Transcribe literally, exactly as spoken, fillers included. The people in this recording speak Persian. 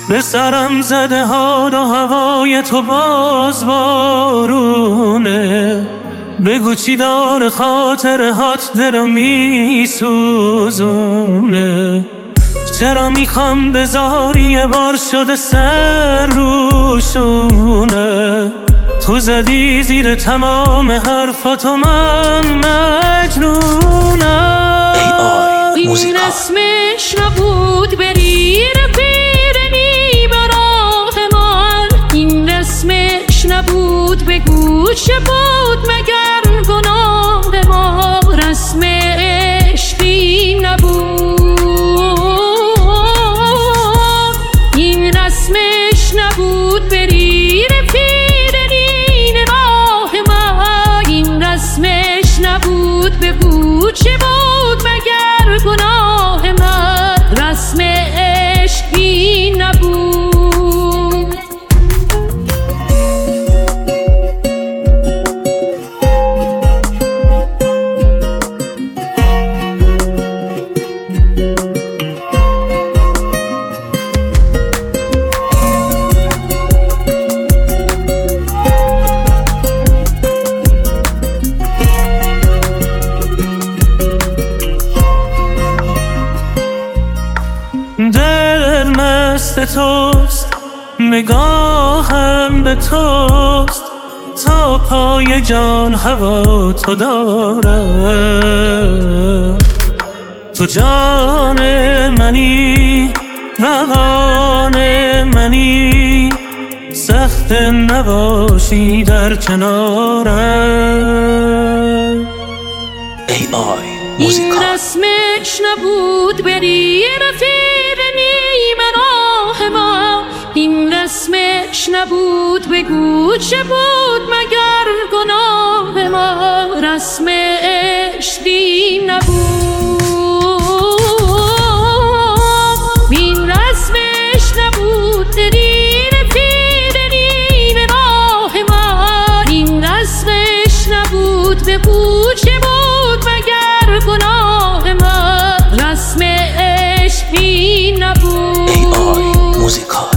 به سرم زده حال و هوای تو باز بارونه. بگو چی دار خاطرهات دلو میسوزونه. چرا میخوام بذاری یه بار شده سر روشونه. تو زدی زیر تمام حرفاتو من مجنونم. این رسمش نبود بری رفیرنی براه من. این رسمش نبود بگو چه بود مگر گناه ما. رسم عشقی نبود. این رسمش نبود بری رفیرنی راه من. این رسمش نبود بگو چه بود مگر گناه من. رسم عشقی نبود. دل مست توست، نگاهم به توست، تا پای جان هوا تو دارم. تو جان منی، روان منی، سخت نباشی در کنارم. ای آی موزیکا. این رسمش نبود بری رفیرنی راه ما. این رسمش نبود بگو چه بود مگر گناه ما. رسم عشقی نبود. این رسمش نبود بری رفیرنی راه ما. این رسمش نبود بگو چه بود مگر گناه ما. رسم عشقی نبود. ای آی موزیکا.